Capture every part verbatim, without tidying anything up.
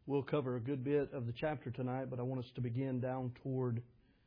We'll cover a good bit of the chapter tonight, but I want us to begin down toward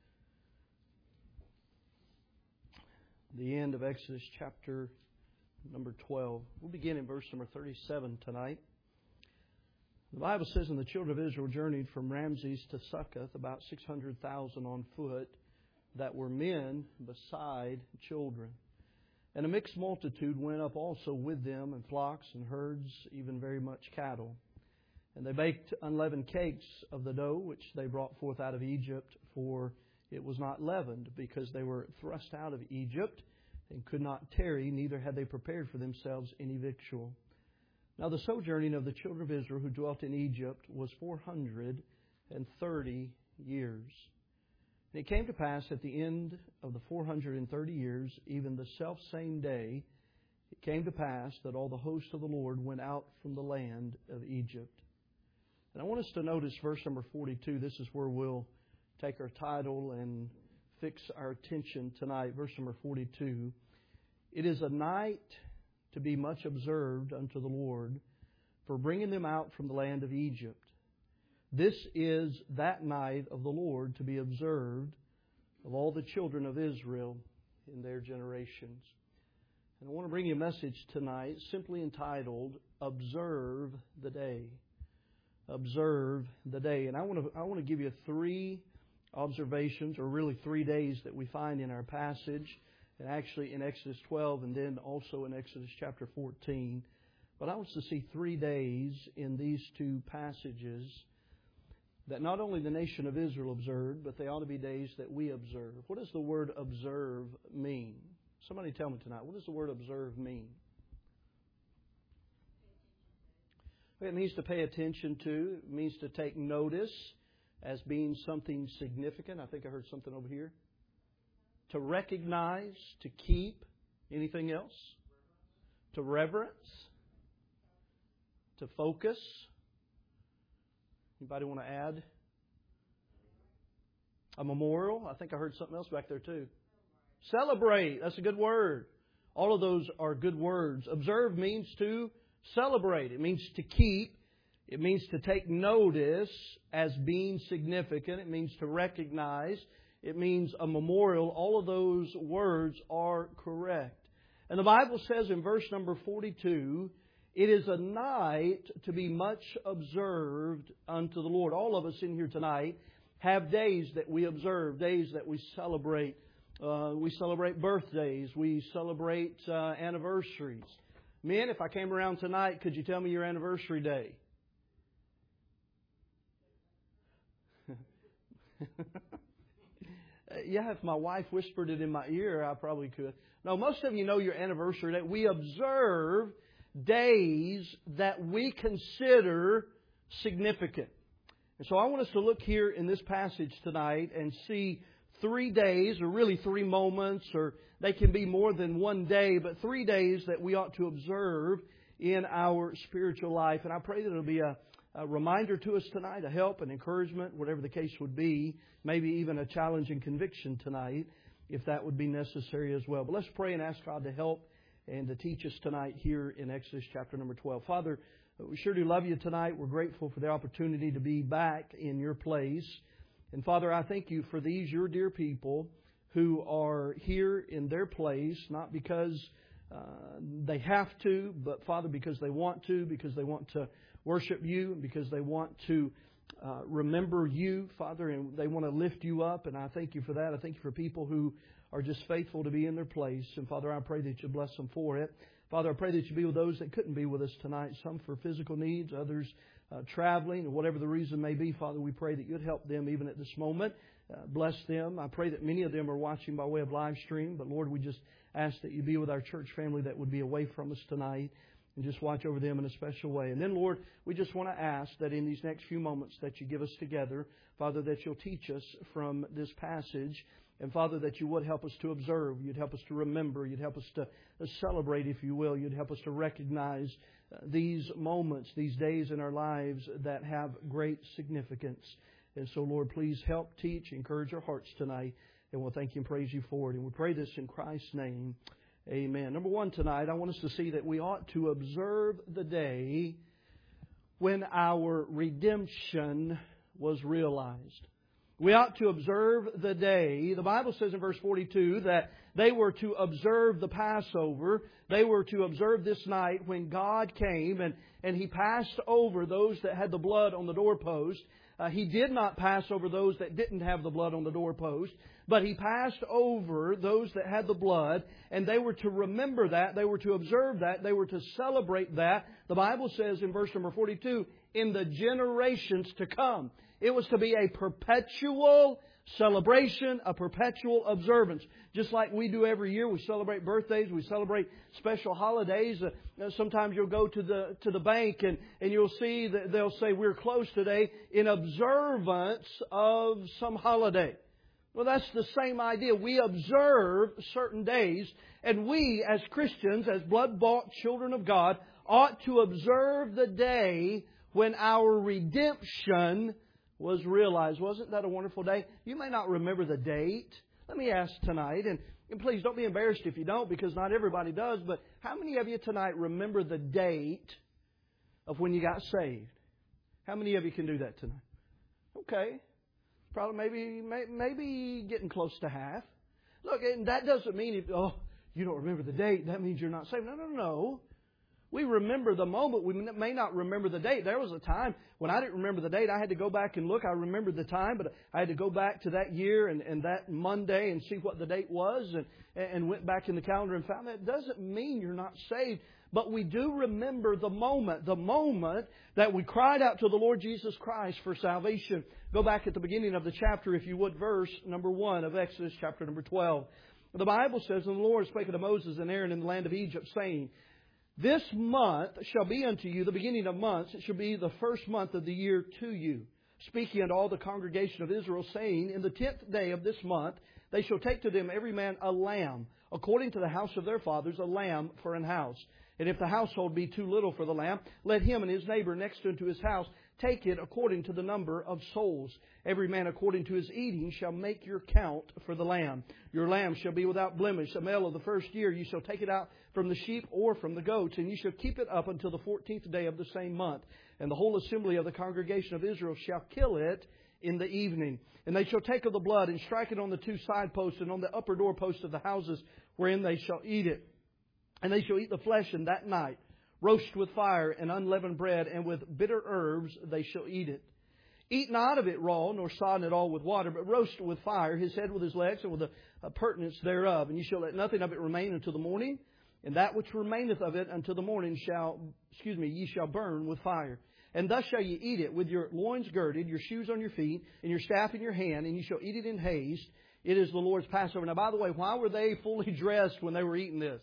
the end of Exodus chapter number twelve. We'll begin in verse number thirty-seven tonight. The Bible says, "And the children of Israel journeyed from Ramses to Succoth, about six hundred thousand on foot, that were men beside children. And a mixed multitude went up also with them, and flocks and herds, even very much cattle. And they baked unleavened cakes of the dough which they brought forth out of Egypt, for it was not leavened, because they were thrust out of Egypt, and could not tarry, neither had they prepared for themselves any victual. Now the sojourning of the children of Israel who dwelt in Egypt was four hundred and thirty years. And it came to pass at the end of the four hundred and thirty years, even the selfsame day, it came to pass that all the hosts of the Lord went out from the land of Egypt." And I want us to notice verse number forty-two. This is where we'll take our title and fix our attention tonight. Verse number forty-two. "It is a night to be much observed unto the Lord, for bringing them out from the land of Egypt. This is that night of the Lord to be observed of all the children of Israel in their generations." And I want to bring you a message tonight simply entitled, "Observe the Day." Observe the day. And I want to I want to give you three observations, or really three days that we find in our passage, and actually in Exodus twelve and then also in Exodus chapter fourteen. But I want us to see three days in these two passages that not only the nation of Israel observed, but they ought to be days that we observe. What does the word observe mean? Somebody tell me tonight, what does the word observe mean? It means to pay attention to. It means to take notice as being something significant. I think I heard something over here. To recognize, to keep. Anything else? To reverence. To focus. Anybody want to add? A memorial. I think I heard something else back there too. Celebrate. That's a good word. All of those are good words. Observe means to celebrate. It means to keep. It means to take notice as being significant. It means to recognize. It means a memorial. All of those words are correct. And the Bible says in verse number forty-two, "It is a night to be much observed unto the Lord." All of us in here tonight have days that we observe, days that we celebrate. Uh, we celebrate birthdays. We celebrate uh, anniversaries. Men, if I came around tonight, could you tell me your anniversary day? Yeah, if my wife whispered it in my ear, I probably could. No, most of you know your anniversary day. We observe days that we consider significant. And so I want us to look here in this passage tonight and see three days, or really three moments, or they can be more than one day, but three days that we ought to observe in our spiritual life. And I pray that it'll be a, a reminder to us tonight, a help, an encouragement, whatever the case would be, maybe even a challenge and conviction tonight, if that would be necessary as well. But let's pray and ask God to help and to teach us tonight here in Exodus chapter number twelve. Father, we sure do love you tonight. We're grateful for the opportunity to be back in your place. And Father, I thank you for these, your dear people, who are here in their place, not because uh, they have to, but Father, because they want to, because they want to worship you, and because they want to uh, remember you, Father, and they want to lift you up. And I thank you for that. I thank you for people who are just faithful to be in their place. And Father, I pray that you bless them for it. Father, I pray that you be with those that couldn't be with us tonight, some for physical needs, others Uh, traveling, or whatever the reason may be. Father, we pray that you'd help them even at this moment. Uh, bless them. I pray that many of them are watching by way of live stream. But Lord, we just ask that you be with our church family that would be away from us tonight, and just watch over them in a special way. And then, Lord, we just want to ask that in these next few moments that you give us together, Father, that you'll teach us from this passage. And Father, that you would help us to observe. You'd help us to remember. You'd help us to celebrate, if you will. You'd help us to recognize uh, these moments, these days in our lives that have great significance. And so, Lord, please help, teach, encourage our hearts tonight. And we'll thank you and praise you for it. And we pray this in Christ's name. Amen. Number one tonight, I want us to see that we ought to observe the day when our redemption was realized. We ought to observe the day. The Bible says in verse forty-two that they were to observe the Passover. They were to observe this night when God came and, and He passed over those that had the blood on the doorpost. Uh, he did not pass over those that didn't have the blood on the doorpost, but He passed over those that had the blood, and they were to remember that. They were to observe that. They were to celebrate that. The Bible says in verse number forty-two, in the generations to come. It was to be a perpetual celebration, a perpetual observance. Just like we do every year, we celebrate birthdays, we celebrate special holidays. Uh, sometimes you'll go to the to the bank and, and you'll see that they'll say, we're closed today in observance of some holiday. Well, that's the same idea. We observe certain days, and we as Christians, as blood-bought children of God, ought to observe the day when our redemption was realized. Wasn't that a wonderful day? You may not remember the date. Let me ask tonight, and, and please don't be embarrassed if you don't, because not everybody does, but how many of you tonight remember the date of when you got saved? How many of you can do that tonight? Okay. Probably maybe maybe getting close to half. Look, and that doesn't mean, if, oh, you don't remember the date, that means you're not saved. No, no, no. We remember the moment. We may not remember the date. There was a time when I didn't remember the date. I had to go back and look. I remembered the time, but I had to go back to that year and, and that Monday and see what the date was, and, and went back in the calendar and found that. It doesn't mean you're not saved, but we do remember the moment, the moment that we cried out to the Lord Jesus Christ for salvation. Go back at the beginning of the chapter, if you would, verse number one of Exodus chapter number twelve. The Bible says, and the Lord spake unto Moses and Aaron in the land of Egypt, saying, this month shall be unto you the beginning of months. It shall be the first month of the year to you. Speaking unto all the congregation of Israel, saying, in the tenth day of this month they shall take to them every man a lamb, according to the house of their fathers, a lamb for an house. And if the household be too little for the lamb, let him and his neighbor next unto his house take it according to the number of souls. Every man according to his eating shall make your count for the lamb. Your lamb shall be without blemish. A male of the first year, you shall take it out from the sheep or from the goats, and you shall keep it up until the fourteenth day of the same month. And the whole assembly of the congregation of Israel shall kill it in the evening. And they shall take of the blood and strike it on the two side posts and on the upper door posts of the houses wherein they shall eat it. And they shall eat the flesh in that night, roast with fire and unleavened bread, and with bitter herbs they shall eat it. Eat not of it raw, nor sodden it all with water, but roast it with fire, his head with his legs, and with the appurtenance thereof. And you shall let nothing of it remain until the morning, and that which remaineth of it until the morning shall, excuse me, ye shall burn with fire. And thus shall ye eat it, with your loins girded, your shoes on your feet, and your staff in your hand, and you shall eat it in haste. It is the Lord's Passover. Now, by the way, why were they fully dressed when they were eating this?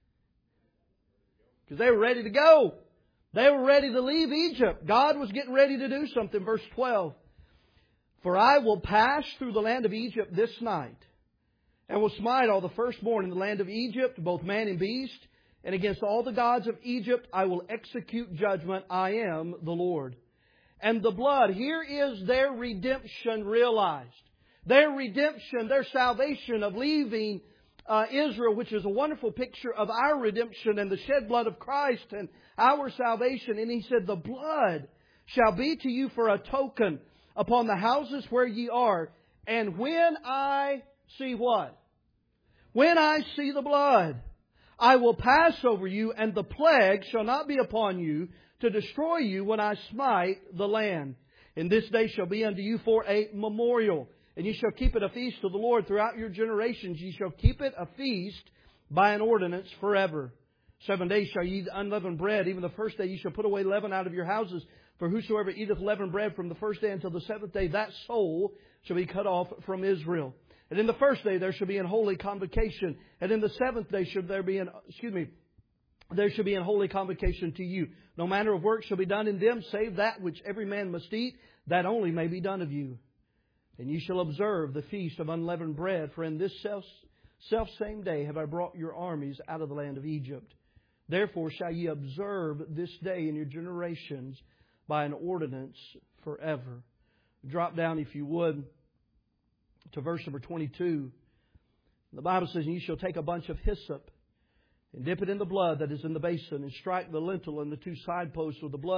Because they were ready to go. They were ready to leave Egypt. God was getting ready to do something. Verse twelve. For I will pass through the land of Egypt this night, and will smite all the firstborn in the land of Egypt, both man and beast. And against all the gods of Egypt I will execute judgment. I am the Lord. And the blood, here is their redemption realized. Their redemption, their salvation of leaving Uh, Israel, which is a wonderful picture of our redemption and the shed blood of Christ and our salvation. And He said, the blood shall be to you for a token upon the houses where ye are. And when I see what? When I see the blood, I will pass over you, and the plague shall not be upon you to destroy you when I smite the land. And this day shall be unto you for a memorial. And ye shall keep it a feast to the Lord throughout your generations. Ye shall keep it a feast by an ordinance forever. Seven days shall ye eat unleavened bread. Even the first day ye shall put away leaven out of your houses. For whosoever eateth leavened bread from the first day until the seventh day, that soul shall be cut off from Israel. And in the first day there shall be an holy convocation. And in the seventh day shall there be an, excuse me, there shall be an holy convocation to you. No manner of work shall be done in them, save that which every man must eat. That only may be done of you. And ye shall observe the feast of unleavened bread, for in this self, self same day have I brought your armies out of the land of Egypt. Therefore shall ye observe this day in your generations by an ordinance forever. Drop down, if you would, to verse number twenty-two. The Bible says, and ye shall take a bunch of hyssop, and dip it in the blood that is in the basin, and strike the lintel and the two side posts with the blood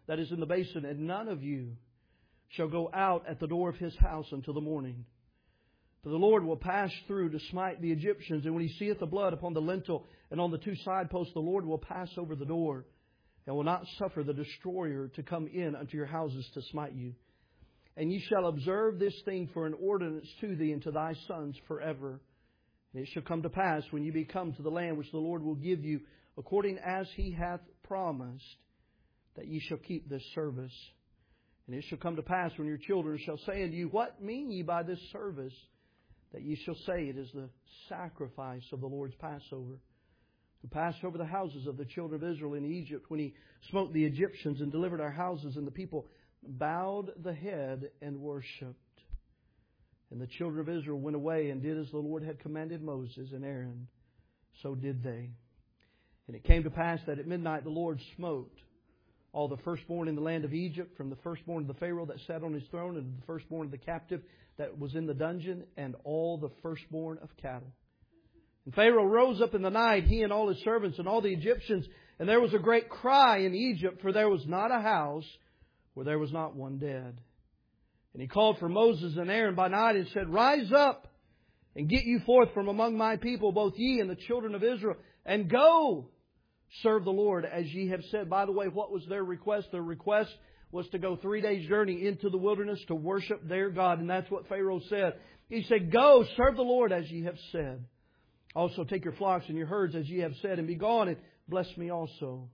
that is in the basin, and none of you shall go out at the door of his house until the morning. For the Lord will pass through to smite the Egyptians, and when He seeth the blood upon the lintel and on the two side posts, the Lord will pass over the door, and will not suffer the destroyer to come in unto your houses to smite you. And ye shall observe this thing for an ordinance to thee and to thy sons forever. And it shall come to pass, when ye be come to the land which the Lord will give you, according as He hath promised, that ye shall keep this service. And it shall come to pass, when your children shall say unto you, What mean ye by this service? That ye shall say, It is the sacrifice of the Lord's Passover, who passed over the houses of the children of Israel in Egypt, when He smote the Egyptians and delivered our houses, and the people bowed the head and worshipped. And the children of Israel went away and did as the Lord had commanded Moses and Aaron. So did they. And it came to pass that at midnight the Lord smote all the firstborn in the land of Egypt, from the firstborn of the Pharaoh that sat on his throne, and the firstborn of the captive that was in the dungeon, and all the firstborn of cattle. And Pharaoh rose up in the night, he and all his servants and all the Egyptians, and there was a great cry in Egypt, for there was not a house where there was not one dead. And He called for Moses and Aaron by night and said, Rise up and get you forth from among my people, both ye and the children of Israel, and go serve the Lord as ye have said. By the way, what was their request? Their request was to go three days' journey into the wilderness to worship their God. And that's what Pharaoh said. He said, Go, serve the Lord as ye have said. Also take your flocks and your herds as ye have said, and be gone, and bless me also.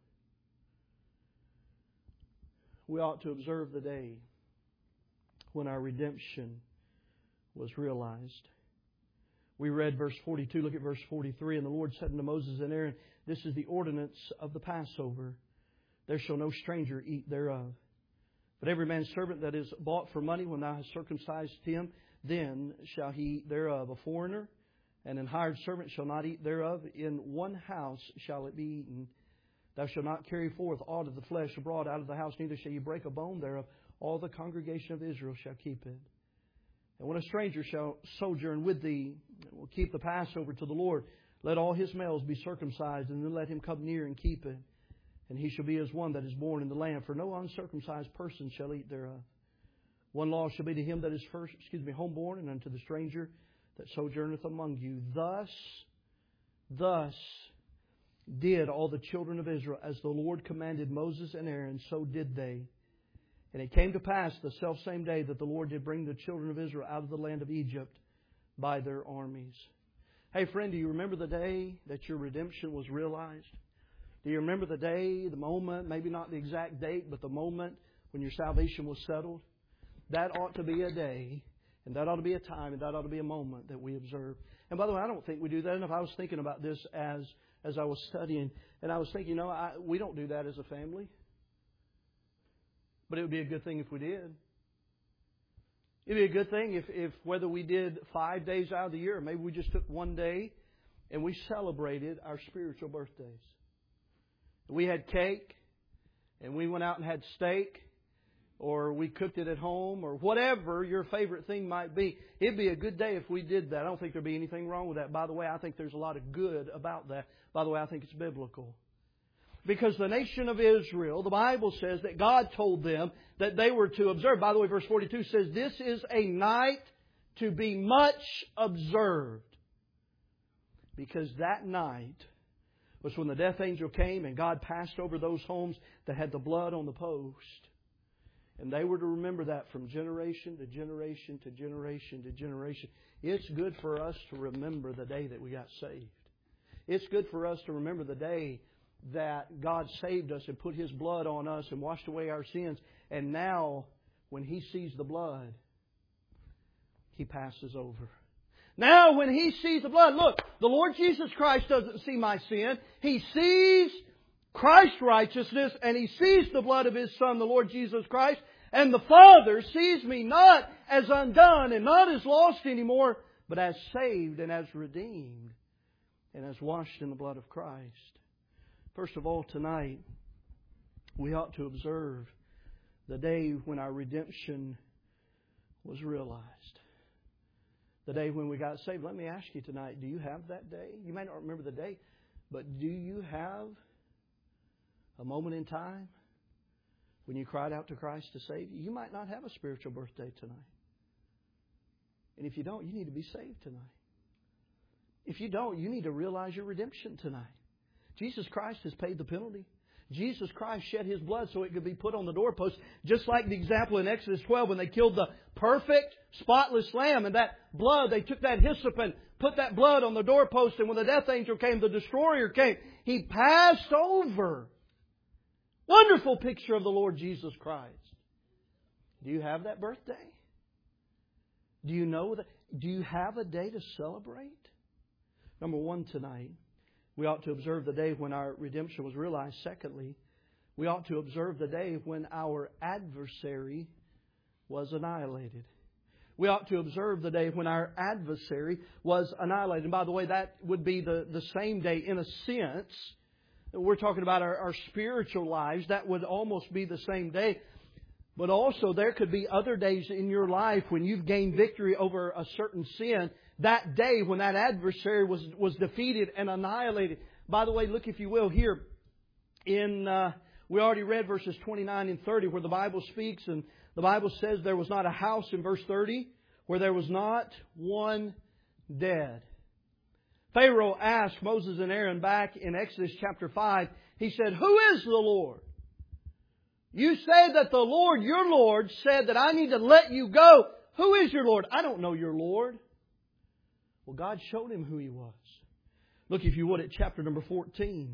We ought to observe the day when our redemption was realized. We read verse forty-two. Look at verse forty-three. And the Lord said unto Moses and Aaron, This is the ordinance of the Passover. There shall no stranger eat thereof. But every man's servant that is bought for money, when thou hast circumcised him, then shall he eat thereof. A foreigner and an hired servant shall not eat thereof. In one house shall it be eaten. Thou shalt not carry forth aught of the flesh abroad out of the house, neither shall you break a bone thereof. All the congregation of Israel shall keep it. And when a stranger shall sojourn with thee, will keep the Passover to the Lord, let all his males be circumcised, and then let him come near and keep it. And he shall be as one that is born in the land, for no uncircumcised person shall eat thereof. One law shall be to him that is first, excuse me, homeborn, and unto the stranger that sojourneth among you. Thus, thus did all the children of Israel, as the Lord commanded Moses and Aaron, so did they. And it came to pass the selfsame day that the Lord did bring the children of Israel out of the land of Egypt by their armies. Hey friend, do you remember the day that your redemption was realized? Do you remember the day, the moment, maybe not the exact date, but the moment when your salvation was settled? That ought to be a day, and that ought to be a time, and that ought to be a moment that we observe. And by the way, I don't think we do that enough. I was thinking about this as as I was studying, and I was thinking, you know, I, we don't do that as a family. But it would be a good thing if we did. It would be a good thing if, if whether we did five days out of the year, or maybe we just took one day and we celebrated our spiritual birthdays. We had cake, and we went out and had steak, or we cooked it at home, or whatever your favorite thing might be. It'd be a good day if we did that. I don't think there'd be anything wrong with that. By the way, I think there's a lot of good about that. By the way, I think it's biblical. Because the nation of Israel, the Bible says that God told them that they were to observe. By the way, verse forty-two says, This is a night to be much observed. Because that night was when the death angel came and God passed over those homes that had the blood on the post. And they were to remember that from generation to generation to generation to generation. It's good for us to remember the day that we got saved. It's good for us to remember the day that God saved us and put His blood on us and washed away our sins. And now, when He sees the blood, He passes over. Now, when He sees the blood, look, the Lord Jesus Christ doesn't see my sin. He sees Christ's righteousness, and He sees the blood of His Son, the Lord Jesus Christ. And the Father sees me not as undone and not as lost anymore, but as saved and as redeemed and as washed in the blood of Christ. First of all, tonight, we ought to observe the day when our redemption was realized. The day when we got saved. Let me ask you tonight, do you have that day? You may not remember the day, but do you have a moment in time when you cried out to Christ to save you. You might not have a spiritual birthday tonight. And if you don't, you need to be saved tonight. If you don't, you need to realize your redemption tonight. Jesus Christ has paid the penalty. Jesus Christ shed His blood so it could be put on the doorpost. Just like the example in Exodus twelve when they killed the perfect, spotless lamb. And that blood, they took that hyssop and put that blood on the doorpost. And when the death angel came, the destroyer came. He passed over. Wonderful picture of the Lord Jesus Christ. Do you have that birthday? Do you know that? Do you have a day to celebrate? Number one tonight, we ought to observe the day when our redemption was realized. Secondly, we ought to observe the day when our adversary was annihilated. We ought to observe the day when our adversary was annihilated. And by the way, that would be the, the same day in a sense. We're talking about our, our spiritual lives. That would almost be the same day. But also there could be other days in your life when you've gained victory over a certain sin. That day when that adversary was, was defeated and annihilated. By the way, look if you will here in, uh, we already read verses twenty-nine and thirty where the Bible speaks, and the Bible says there was not a house in verse thirty where there was not one dead. Pharaoh asked Moses and Aaron back in Exodus chapter five, he said, "Who is the Lord? You say that the Lord, your Lord, said that I need to let you go. Who is your Lord?" "I don't know your Lord." Well, God showed him who He was. Look, if you would, at chapter number fourteen.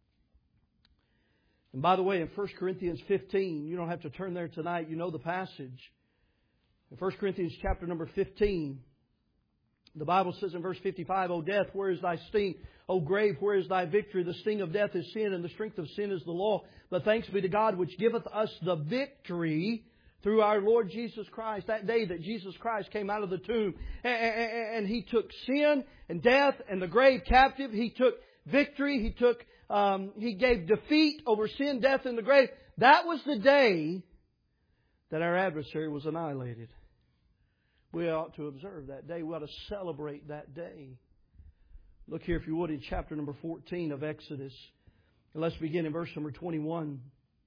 And by the way, in First Corinthians fifteen, you don't have to turn there tonight. You know the passage. In First Corinthians chapter number fifteen, the Bible says in verse fifty-five, "O death, where is thy sting? O grave, where is thy victory? The sting of death is sin, and the strength of sin is the law. But thanks be to God, which giveth us the victory through our Lord Jesus Christ." That day that Jesus Christ came out of the tomb and He took sin and death and the grave captive. He took victory. He took, um, He gave defeat over sin, death, and the grave. That was the day that our adversary was annihilated. We ought to observe that day. We ought to celebrate that day. Look here, if you would, in chapter number fourteen of Exodus. And let's begin in verse number twenty-one.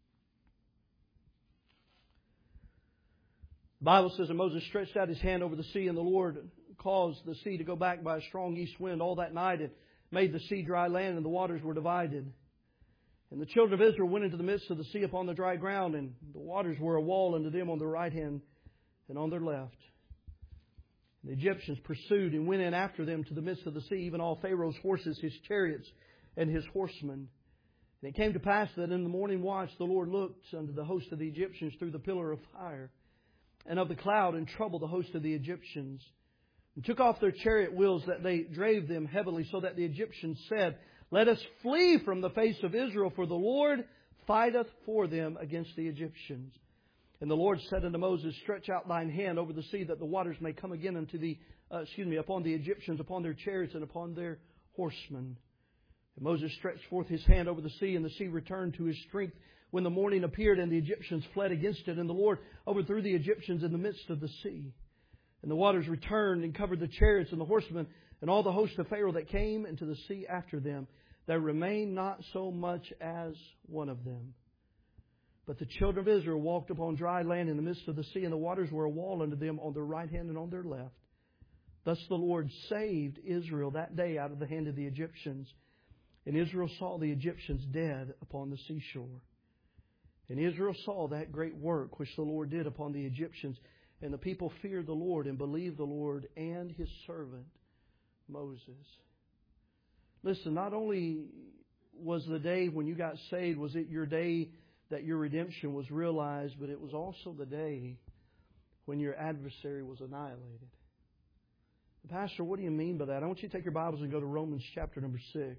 The Bible says, "And Moses stretched out his hand over the sea, and the Lord caused the sea to go back by a strong east wind all that night, and made the sea dry land, and the waters were divided. And the children of Israel went into the midst of the sea upon the dry ground, and the waters were a wall unto them on their right hand and on their left. The Egyptians pursued and went in after them to the midst of the sea, even all Pharaoh's horses, his chariots, and his horsemen. And it came to pass that in the morning watch the Lord looked unto the host of the Egyptians through the pillar of fire and of the cloud, and troubled the host of the Egyptians, and took off their chariot wheels, that they drave them heavily, so that the Egyptians said, Let us flee from the face of Israel, for the Lord fighteth for them against the Egyptians. And the Lord said unto Moses, Stretch out thine hand over the sea, that the waters may come again unto the, uh, excuse me, upon the Egyptians, upon their chariots, and upon their horsemen. And Moses stretched forth his hand over the sea, and the sea returned to his strength when the morning appeared, and the Egyptians fled against it. And the Lord overthrew the Egyptians in the midst of the sea. And the waters returned and covered the chariots and the horsemen, and all the host of Pharaoh that came into the sea after them. There remained not so much as one of them. But the children of Israel walked upon dry land in the midst of the sea, and the waters were a wall unto them on their right hand and on their left. Thus the Lord saved Israel that day out of the hand of the Egyptians. And Israel saw the Egyptians dead upon the seashore. And Israel saw that great work which the Lord did upon the Egyptians. And the people feared the Lord and believed the Lord and His servant Moses. Listen, not only was the day when you got saved, was it your day that your redemption was realized, but it was also the day when your adversary was annihilated. Pastor, what do you mean by that? I want you to take your Bibles and go to Romans chapter number six.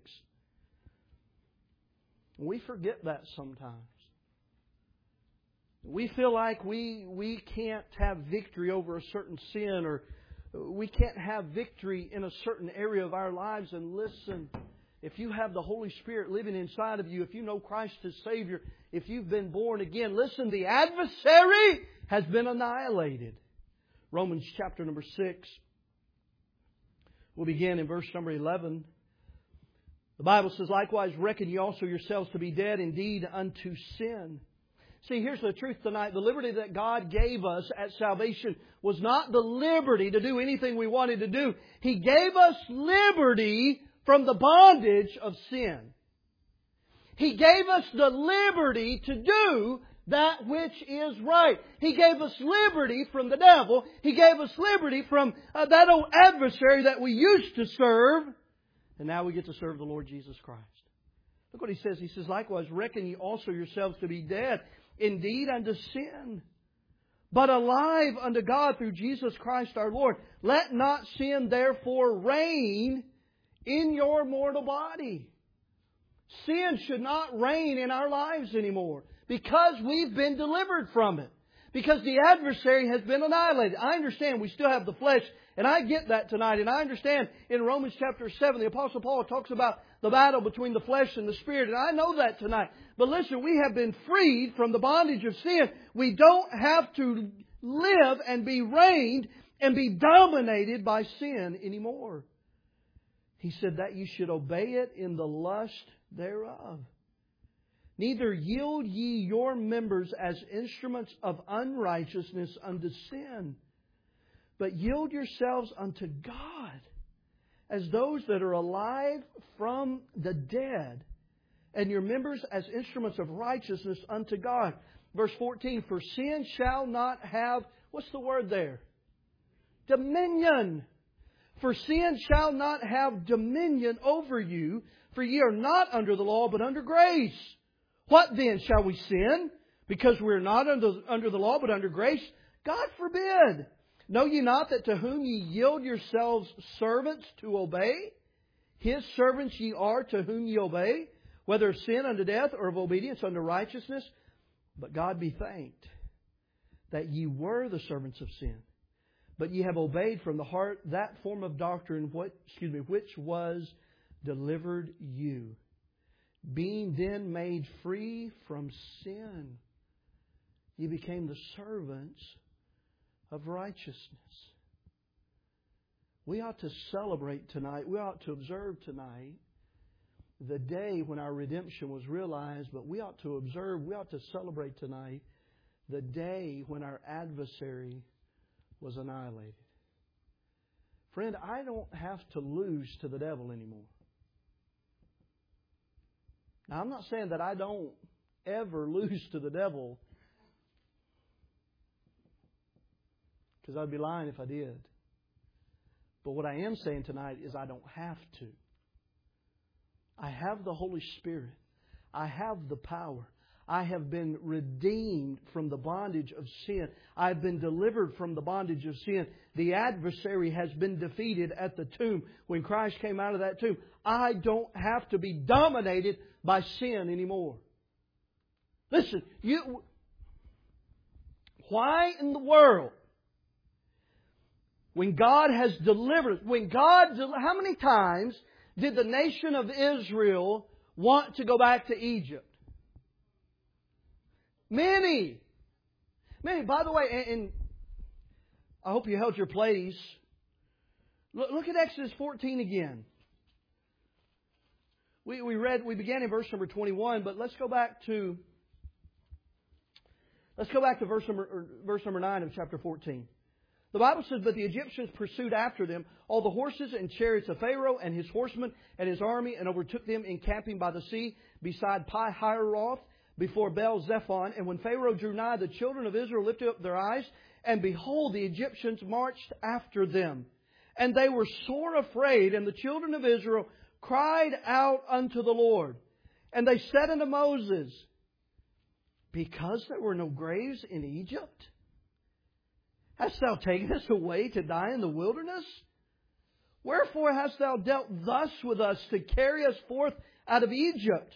We forget that sometimes. We feel like we we can't have victory over a certain sin, or we can't have victory in a certain area of our lives. And listen, if you have the Holy Spirit living inside of you, if you know Christ as Savior, if you've been born again, listen, the adversary has been annihilated. Romans chapter number six. We'll begin in verse number eleven. The Bible says, Likewise reckon ye also yourselves to be dead indeed unto sin, See, here's the truth tonight. The liberty that God gave us at salvation was not the liberty to do anything we wanted to do. He gave us liberty from the bondage of sin. He gave us the liberty to do that which is right. He gave us liberty from the devil. He gave us liberty from uh, that old adversary that we used to serve. And now we get to serve the Lord Jesus Christ. Look what He says. He says, likewise, reckon ye also yourselves to be dead, indeed unto sin, but alive unto God through Jesus Christ our Lord. Let not sin therefore reign in your mortal body. Sin should not reign in our lives anymore because we've been delivered from it. Because the adversary has been annihilated. I understand we still have the flesh, and I get that tonight. And I understand in Romans chapter seven, the Apostle Paul talks about the battle between the flesh and the Spirit. And I know that tonight. But listen, we have been freed from the bondage of sin. We don't have to live and be reigned and be dominated by sin anymore. He said that you should obey it in the lust thereof. Neither yield ye your members as instruments of unrighteousness unto sin, but yield yourselves unto God as those that are alive from the dead, and your members as instruments of righteousness unto God. Verse fourteen, for sin shall not have, what's the word there? Dominion. For sin shall not have dominion over you, for ye are not under the law, but under grace. What then? Shall we sin because we are not under, under the law, but under grace? God forbid. Know ye not that to whom ye yield yourselves servants to obey, His servants ye are to whom ye obey, whether of sin unto death or of obedience unto righteousness? But God be thanked that ye were the servants of sin, but ye have obeyed from the heart that form of doctrine what, excuse me, which was delivered you. Being then made free from sin, ye became the servants of righteousness. We ought to celebrate tonight. We ought to observe tonight the day when our redemption was realized. But we ought to observe, we ought to celebrate tonight the day when our adversary was annihilated. Friend, I don't have to lose to the devil anymore. Now, I'm not saying that I don't ever lose to the devil, because I'd be lying if I did. But what I am saying tonight is I don't have to. I have the Holy Spirit. I have the power. I have been redeemed from the bondage of sin. I've been delivered from the bondage of sin. The adversary has been defeated at the tomb. When Christ came out of that tomb, I don't have to be dominated by sin anymore. Listen, you, why in the world, when God has delivered, when God, how many times did the nation of Israel want to go back to Egypt? Many. Many. By the way, and, and I hope you held your place. Look, look at Exodus fourteen again. We, we read, we began in verse number twenty-one, but let's go back to, let's go back to verse number, or verse number nine of chapter fourteen. The Bible says, but the Egyptians pursued after them all the horses and chariots of Pharaoh and his horsemen and his army, and overtook them encamping by the sea beside Pi-hahiroth before Baal-zephon. And when Pharaoh drew nigh, the children of Israel lifted up their eyes, and behold, the Egyptians marched after them. And they were sore afraid, and the children of Israel cried out unto the Lord. And they said unto Moses, because there were no graves in Egypt, hast thou taken us away to die in the wilderness? Wherefore hast thou dealt thus with us to carry us forth out of Egypt?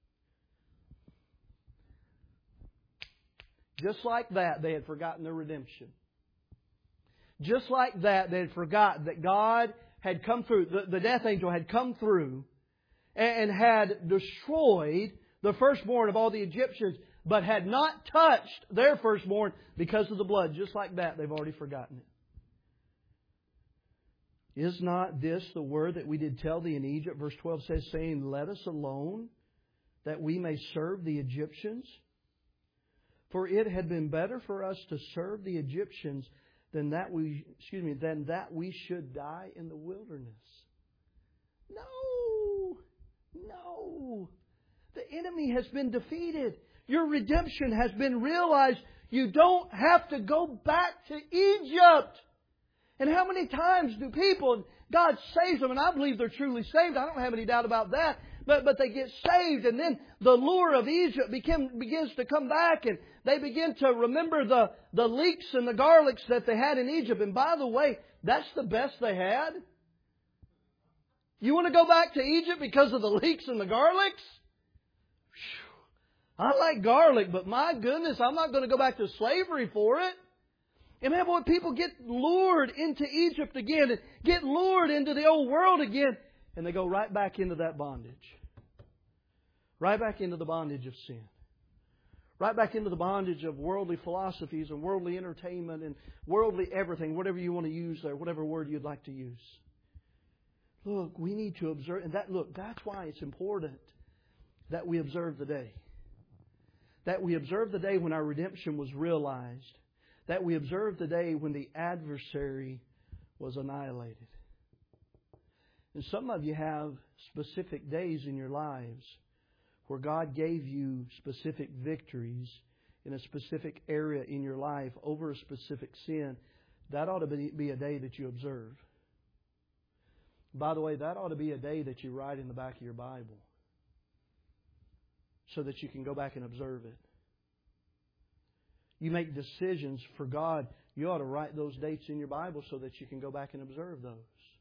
Just like that, they had forgotten their redemption. Just like that, they had forgotten that God had come through, the, the death angel had come through and, and had destroyed the firstborn of all the Egyptians, but had not touched their firstborn because of the blood. Just like that, they've already forgotten it. Is not this the word that we did tell thee in Egypt? Verse twelve says, saying, let us alone, that we may serve the Egyptians. For it had been better for us to serve the Egyptians than that we, excuse me, than that we should die in the wilderness. No! No! The enemy has been defeated. Your redemption has been realized. You don't have to go back to Egypt. And how many times do people, God saves them, and I believe they're truly saved. I don't have any doubt about that. But but they get saved, and then the lure of Egypt became, begins to come back, and they begin to remember the, the leeks and the garlics that they had in Egypt. And by the way, that's the best they had. You want to go back to Egypt because of the leeks and the garlics? Whew. I like garlic, but my goodness, I'm not going to go back to slavery for it. And man, boy, people get lured into Egypt again and get lured into the old world again. And they go right back into that bondage. Right back into the bondage of sin. Right back into the bondage of worldly philosophies and worldly entertainment and worldly everything, whatever you want to use there, whatever word you'd like to use. Look, we need to observe, and that look, that's why it's important that we observe the day. That we observe the day when our redemption was realized. That we observe the day when the adversary was annihilated. And some of you have specific days in your lives where God gave you specific victories in a specific area in your life over a specific sin. That ought to be a day that you observe. By the way, that ought to be a day that you write in the back of your Bible so that you can go back and observe it. You make decisions for God. You ought to write those dates in your Bible so that you can go back and observe those.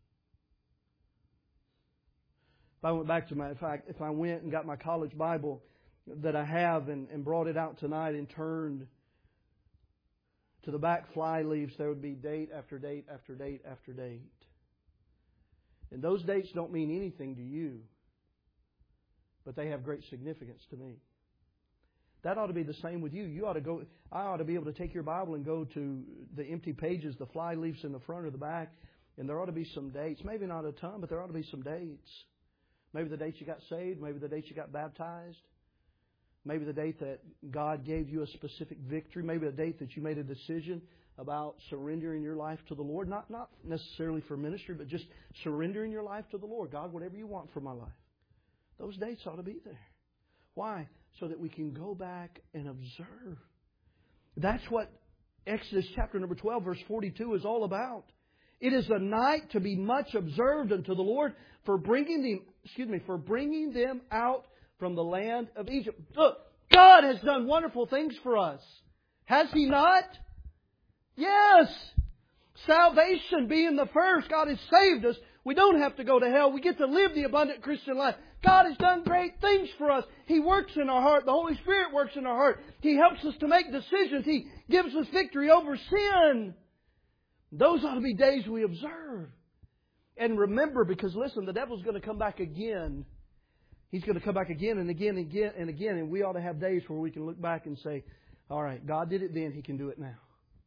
If I went back to my, if I, if I went and got my college Bible that I have and, and brought it out tonight and turned to the back fly leaves, there would be date after date after date after date. And those dates don't mean anything to you, but they have great significance to me. That ought to be the same with you. You ought to go. I ought to be able to take your Bible and go to the empty pages, the fly leaves in the front or the back, and there ought to be some dates. Maybe not a ton, but there ought to be some dates. Maybe the date you got saved. Maybe the date you got baptized. Maybe the date that God gave you a specific victory. Maybe the date that you made a decision about surrendering your life to the Lord. Not, not necessarily for ministry, but just surrendering your life to the Lord. God, whatever you want for my life. Those dates ought to be there. Why? So that we can go back and observe. That's what Exodus chapter number twelve, verse forty-two is all about. It is a night to be much observed unto the Lord for bringing them, excuse me, for bringing them out from the land of Egypt. Look, God has done wonderful things for us. Has He not? Yes. Salvation being the first. God has saved us. We don't have to go to hell. We get to live the abundant Christian life. God has done great things for us. He works in our heart. The Holy Spirit works in our heart. He helps us to make decisions. He gives us victory over sin. Those ought to be days we observe. And remember, because listen, the devil's going to come back again. He's going to come back again and again and again and again. And we ought to have days where we can look back and say, all right, God did it then. He can do it now.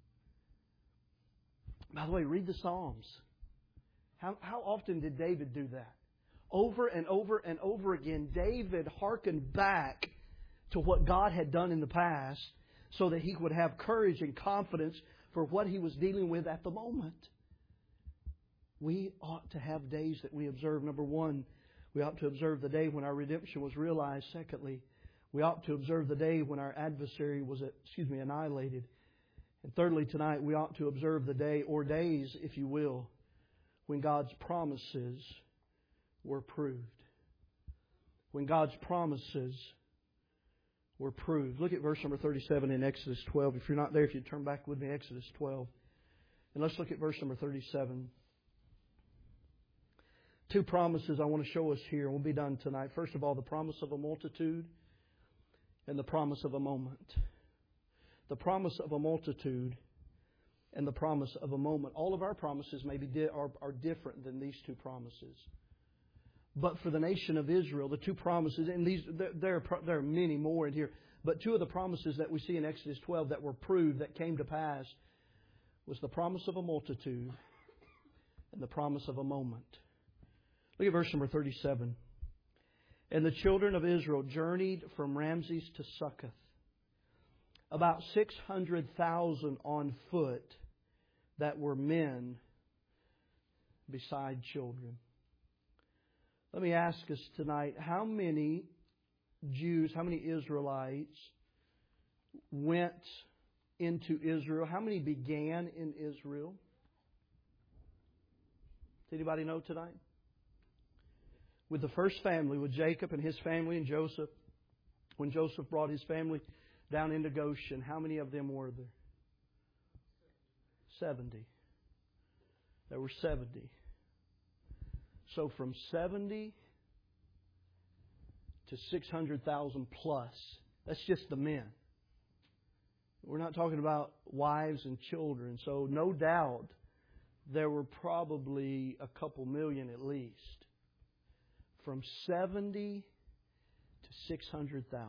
By the way, read the Psalms. How, how often did David do that? Over and over and over again, David hearkened back to what God had done in the past so that he would have courage and confidence for what he was dealing with at the moment. We ought to have days that we observe. Number one, we ought to observe the day when our redemption was realized. Secondly, we ought to observe the day when our adversary was, excuse me, annihilated. And thirdly, tonight, we ought to observe the day, or days, if you will, when God's promises were proved. When God's promises were proved. Look at verse number thirty-seven in Exodus twelve. If you're not there, if you turn back with me, Exodus twelve. And let's look at verse number thirty-seven. Two promises I want to show us here, and we'll be done tonight. First of all, the promise of a multitude and the promise of a moment. The promise of a multitude and the promise of a moment. All of our promises may be di- are, are different than these two promises. But for the nation of Israel, the two promises, and these there, there, are, there are many more in here, but two of the promises that we see in Exodus twelve that were proved, that came to pass, was the promise of a multitude and the promise of a moment. Look at verse number thirty-seven. And the children of Israel journeyed from Ramses to Succoth. about six hundred thousand on foot that were men beside children. Let me ask us tonight, how many Jews, how many Israelites went into Israel? How many began in Israel? Does anybody know tonight? With the first family, with Jacob and his family and Joseph, when Joseph brought his family down into Goshen, how many of them were there? Seventy. There were seventy. So from seventy to six hundred thousand plus. That's just the men. We're not talking about wives and children. So no doubt there were probably a couple million at least. From seventy to six hundred thousand.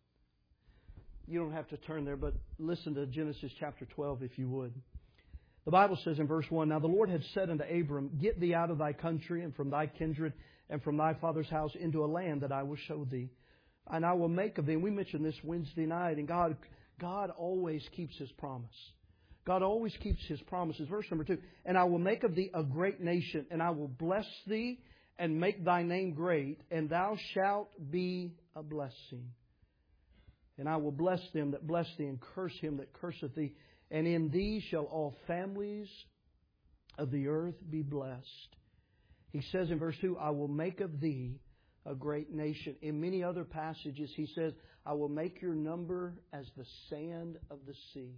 You don't have to turn there, but listen to Genesis chapter twelve if you would. The Bible says in verse one, Now the Lord had said unto Abram, Get thee out of thy country and from thy kindred and from thy father's house into a land that I will show thee. And I will make of thee, and we mentioned this Wednesday night, and God, God always keeps His promise. God always keeps His promises. Verse number two, And I will make of thee a great nation, and I will bless thee and make thy name great, and thou shalt be a blessing. And I will bless them that bless thee, and curse him that curseth thee. And in thee shall all families of the earth be blessed. He says in verse two, I will make of thee a great nation. In many other passages, He says, I will make your number as the sand of the sea.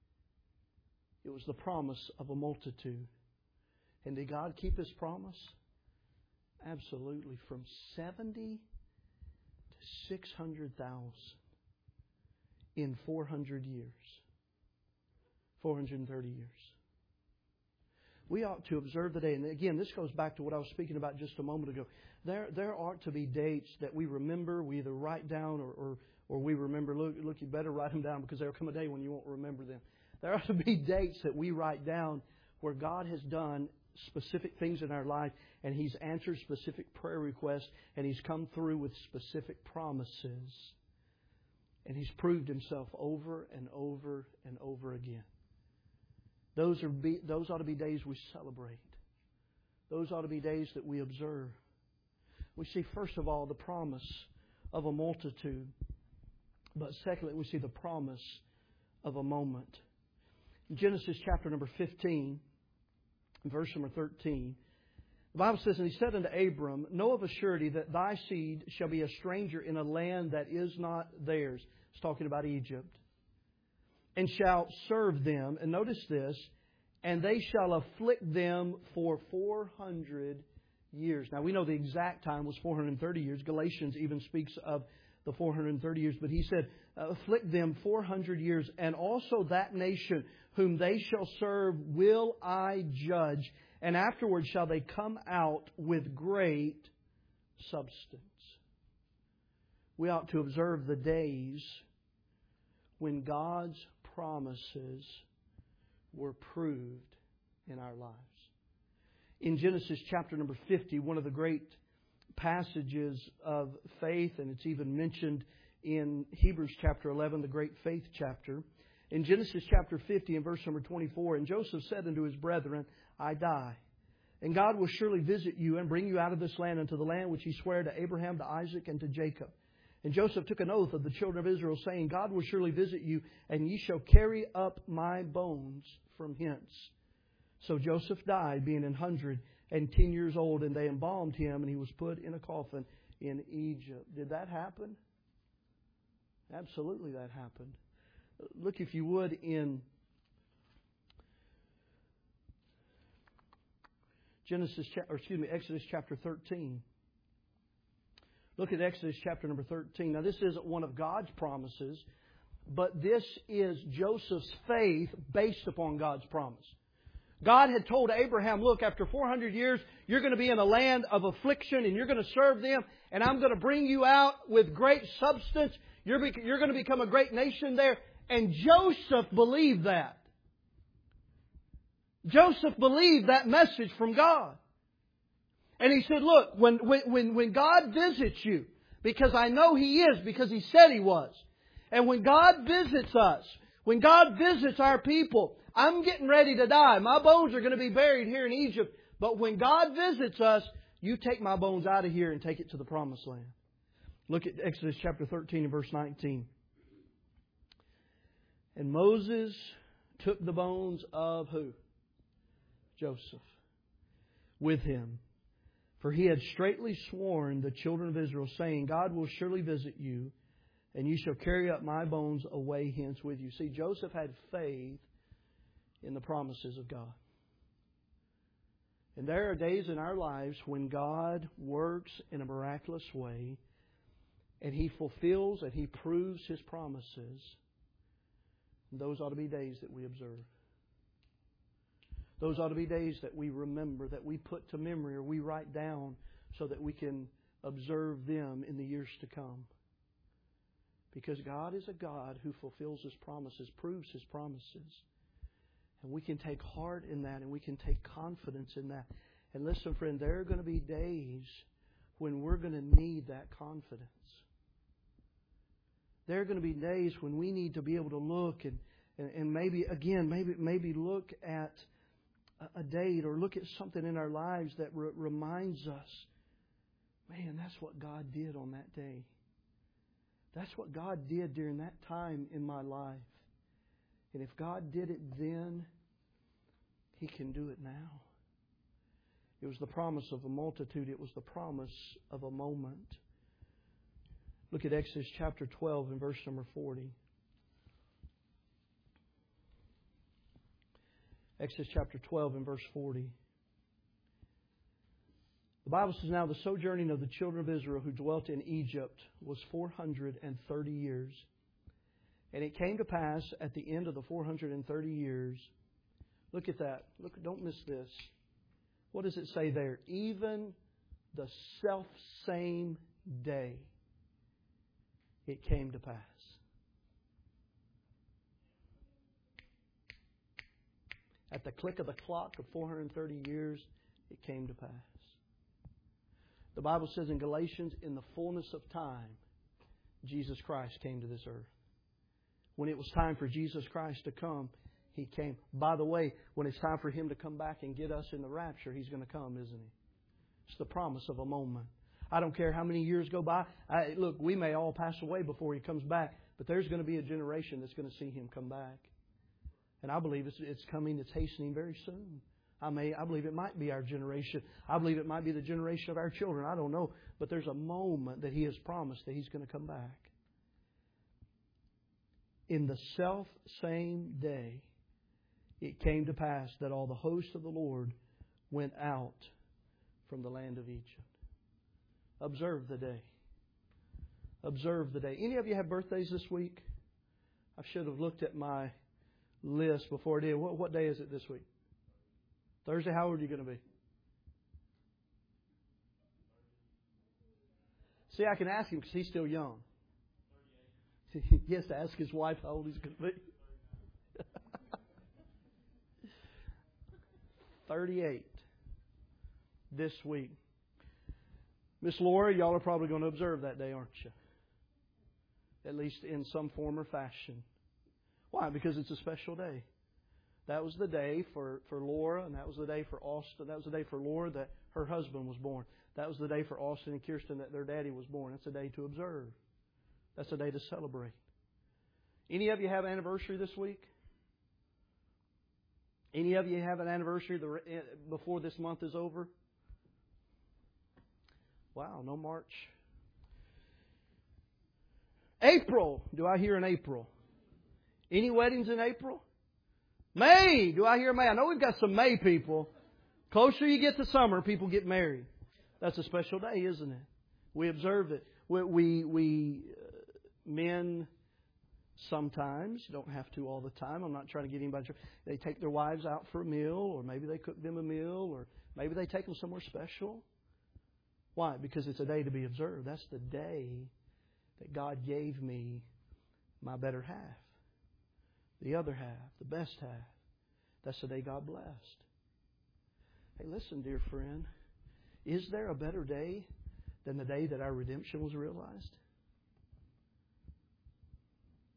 It was the promise of a multitude. And did God keep His promise? Absolutely. From seventy to six hundred thousand in four hundred years. four hundred thirty years. We ought to observe the day. And again, this goes back to what I was speaking about just a moment ago. There, there ought to be dates that we remember, we either write down or, or, or we remember. Look, look, you better write them down because there will come a day when you won't remember them. There ought to be dates that we write down where God has done specific things in our life and He's answered specific prayer requests and He's come through with specific promises. And He's proved Himself over and over and over again. Those are be, those ought to be days we celebrate. Those ought to be days that we observe. We see, first of all, the promise of a multitude. But secondly, we see the promise of a moment. In Genesis chapter number fifteen, verse number thirteen, the Bible says, And He said unto Abram, Know of a surety that thy seed shall be a stranger in a land that is not theirs. It's talking about Egypt. And shall serve them. And notice this. And they shall afflict them for four hundred years. Now we know the exact time was four hundred thirty years. Galatians even speaks of the four hundred thirty years. But he said, afflict them four hundred years. And also that nation whom they shall serve will I judge. And afterwards shall they come out with great substance. We ought to observe the days when God's promises were proved in our lives. In Genesis chapter number fifty, one of the great passages of faith, and it's even mentioned in Hebrews chapter eleven, the great faith chapter. In Genesis chapter fifty, in verse number twenty-four, And Joseph said unto his brethren, I die. And God will surely visit you and bring you out of this land unto the land which He sware to Abraham, to Isaac, and to Jacob. And Joseph took an oath of the children of Israel, saying, God will surely visit you, and ye shall carry up my bones from hence. So Joseph died, being an hundred and ten years old, and they embalmed him, and he was put in a coffin in Egypt. Did that happen? Absolutely that happened. Look, if you would, in Genesis, or excuse me, Exodus chapter thirteen. Look at Exodus chapter number thirteen. Now, this isn't one of God's promises, but this is Joseph's faith based upon God's promise. God had told Abraham, look, after four hundred years, you're going to be in a land of affliction and you're going to serve them, and I'm going to bring you out with great substance. You're, you're going to become a great nation there. And Joseph believed that. Joseph believed that message from God. And he said, look, when, when, when God visits you, because I know He is, because He said He was, And when God visits us, when God visits our people, I'm getting ready to die. My bones are going to be buried here in Egypt. But when God visits us, you take my bones out of here and take it to the promised land. Look at Exodus chapter thirteen and verse nineteen. And Moses took the bones of who? Joseph. With him. For he had straitly sworn the children of Israel, saying, God will surely visit you, and you shall carry up my bones away hence with you. See, Joseph had faith in the promises of God. And there are days in our lives when God works in a miraculous way, and He fulfills and He proves His promises. And those ought to be days that we observe. Those ought to be days that we remember, that we put to memory or we write down so that we can observe them in the years to come. Because God is a God who fulfills His promises, proves His promises. And we can take heart in that and we can take confidence in that. And listen, friend, there are going to be days when we're going to need that confidence. There are going to be days when we need to be able to look and, and, and maybe, again, maybe maybe look at a date or look at something in our lives that re- reminds us, man, that's what God did on that day. That's what God did during that time in my life. And if God did it then, He can do it now. It was the promise of a multitude. It was the promise of a moment. Look at Exodus chapter twelve and verse number forty. Exodus chapter twelve and verse forty. The Bible says, now the sojourning of the children of Israel who dwelt in Egypt was four hundred thirty years. And it came to pass at the end of the four hundred thirty years. Look at that. Look, don't miss this. What does it say there? Even the self-same day it came to pass. At the click of the clock of four hundred thirty years, it came to pass. The Bible says in Galatians, in the fullness of time, Jesus Christ came to this earth. When it was time for Jesus Christ to come, He came. By the way, when it's time for Him to come back and get us in the rapture, He's going to come, isn't He? It's the promise of a moment. I don't care how many years go by. I, look, we may all pass away before He comes back, but there's going to be a generation that's going to see Him come back. And I believe it's, it's coming, it's hastening very soon. I may, I believe it might be our generation. I believe it might be the generation of our children. I don't know. But there's a moment that He has promised that He's going to come back. In the self-same day, it came to pass that all the hosts of the Lord went out from the land of Egypt. Observe the day. Observe the day. Any of you have birthdays this week? I should have looked at my list before I did. What, what day is it this week? Thursday. How old are you going to be? See, I can ask him because he's still young. He has to ask his wife how old he's going to be. thirty-eight this week. Miss Laura, y'all are probably going to observe that day, aren't you? At least in some form or fashion. Why? Because it's a special day. That was the day for, for Laura, and that was the day for Austin. That was the day for Laura that her husband was born. That was the day for Austin and Kirsten that their daddy was born. That's a day to observe. That's a day to celebrate. Any of you have an anniversary this week? Any of you have an anniversary before this month is over? Wow, no March. April. Do I hear an April? Any weddings in April? May. Do I hear May? I know we've got some May people. Closer you get to summer, people get married. That's a special day, isn't it? We observe it. We, we, we uh, men sometimes, you don't have to all the time. I'm not trying to get anybody to. They take their wives out for a meal, or maybe they cook them a meal, or maybe they take them somewhere special. Why? Because it's a day to be observed. That's the day that God gave me my better half. The other half, the best half. That's the day God blessed. Hey, listen, dear friend. Is there a better day than the day that our redemption was realized?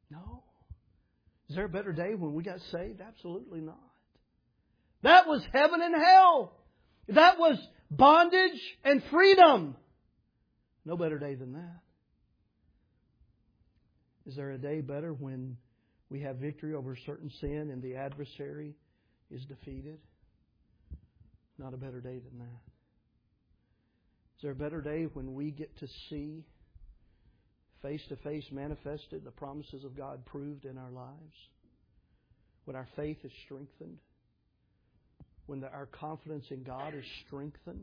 No. Is there a better day when we got saved? Absolutely not. That was heaven and hell. That was bondage and freedom. No better day than that. Is there a day better when we have victory over certain sin and the adversary is defeated? Not a better day than that. Is there a better day when we get to see face to face manifested the promises of God proved in our lives? When our faith is strengthened? When the, our confidence in God is strengthened?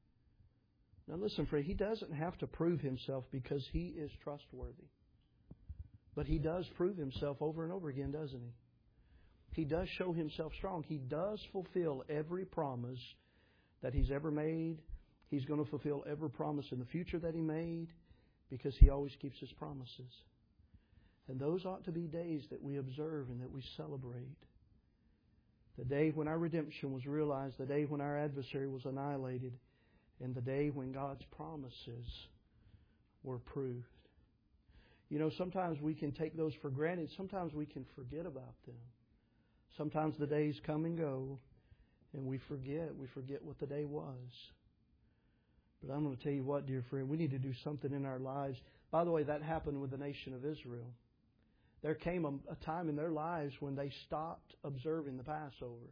Now listen, friend, He doesn't have to prove Himself because He is trustworthy. But He does prove Himself over and over again, doesn't He? He does show Himself strong. He does fulfill every promise that He's ever made. He's going to fulfill every promise in the future that He made because He always keeps His promises. And those ought to be days that we observe and that we celebrate. The day when our redemption was realized, the day when our adversary was annihilated, and the day when God's promises were proved. You know, sometimes we can take those for granted. Sometimes we can forget about them. Sometimes the days come and go, and we forget. We forget what the day was. But I'm going to tell you what, dear friend, we need to do something in our lives. By the way, that happened with the nation of Israel. There came a, a time in their lives when they stopped observing the Passover.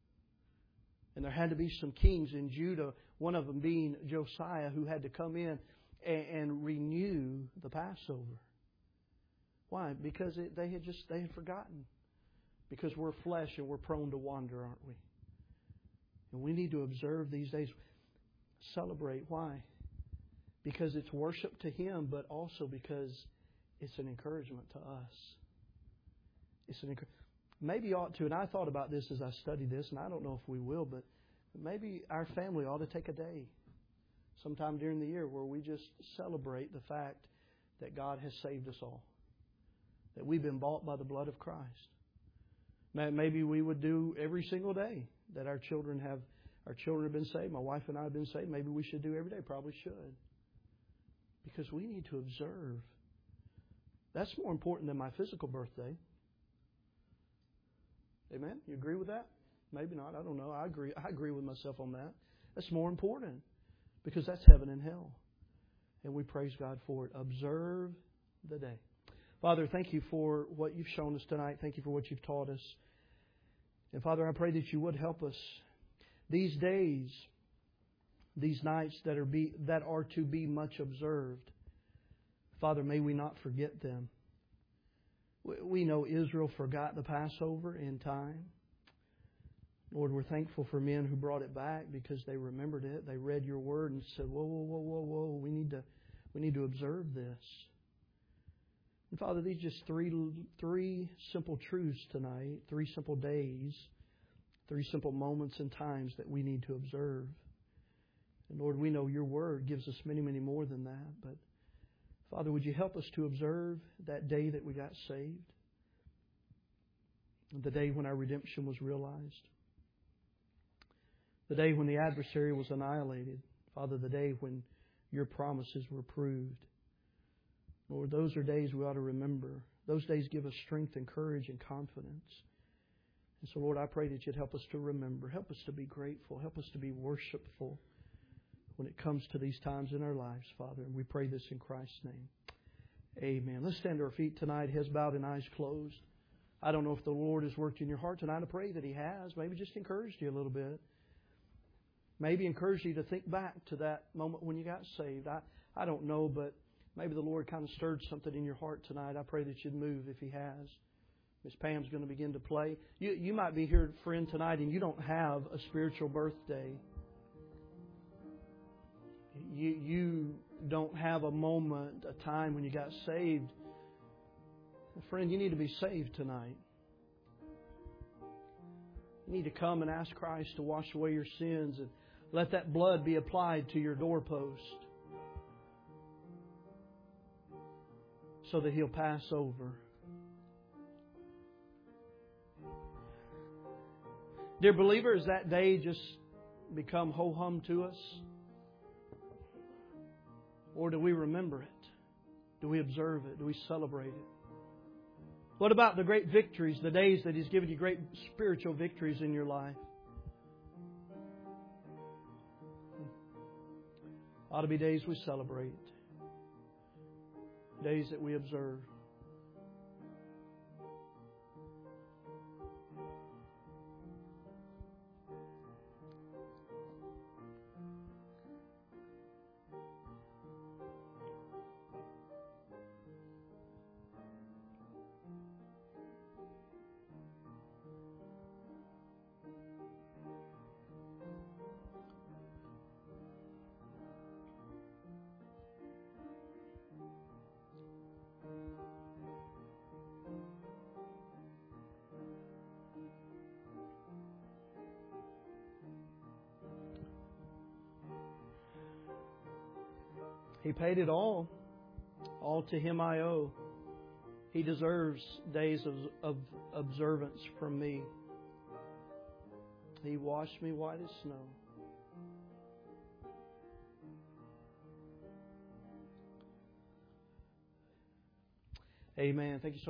And there had to be some kings in Judah, one of them being Josiah, who had to come in and, and renew the Passover. Why? Because it, they had just they had forgotten. Because we're flesh and we're prone to wander, aren't we? And we need to observe these days. Celebrate. Why? Because it's worship to Him, but also because it's an encouragement to us. It's an encouragement. Maybe ought to, and I thought about this as I studied this, and I don't know if we will, but maybe our family ought to take a day sometime during the year where we just celebrate the fact that God has saved us all. That we've been bought by the blood of Christ. Maybe we would do every single day that our children have our children have been saved. My wife and I have been saved. Maybe we should do every day. Probably should. Because we need to observe. That's more important than my physical birthday. Amen? You agree with that? Maybe not. I don't know. I agree. I agree with myself on that. That's more important. Because that's heaven and hell. And we praise God for it. Observe the day. Father, thank you for what you've shown us tonight. Thank you for what you've taught us. And Father, I pray that you would help us these days, these nights that are be that are to be much observed. Father, may we not forget them. We know Israel forgot the Passover in time. Lord, we're thankful for men who brought it back because they remembered it. They read your word and said, whoa, whoa, whoa, whoa, whoa, we need to we need to observe this. And Father, these are just three three simple truths tonight, three simple days, three simple moments and times that we need to observe. And Lord, we know your word gives us many, many more than that. But Father, would you help us to observe that day that we got saved? The day when our redemption was realized. The day when the adversary was annihilated. Father, the day when your promises were proved. Lord, those are days we ought to remember. Those days give us strength and courage and confidence. And so, Lord, I pray that you'd help us to remember. Help us to be grateful. Help us to be worshipful when it comes to these times in our lives, Father. And we pray this in Christ's name. Amen. Let's stand to our feet tonight, heads bowed and eyes closed. I don't know if the Lord has worked in your heart tonight. I pray that He has. Maybe just encouraged you a little bit. Maybe encouraged you to think back to that moment when you got saved. I, I don't know, but maybe the Lord kind of stirred something in your heart tonight. I pray that you'd move if He has. Miss Pam's going to begin to play. You, you might be here, friend, tonight, and you don't have a spiritual birthday. You, you don't have a moment, a time when you got saved. Friend, you need to be saved tonight. You need to come and ask Christ to wash away your sins and let that blood be applied to your doorpost so that He'll pass over. Dear believer, has that day just become ho-hum to us? Or do we remember it? Do we observe it? Do we celebrate it? What about the great victories, the days that He's given you great spiritual victories in your life? Ought to be days we celebrate, days that we observe. He paid it all. All to Him I owe. He deserves days of, of observance from me. He washed me white as snow. Amen. Thank you so much.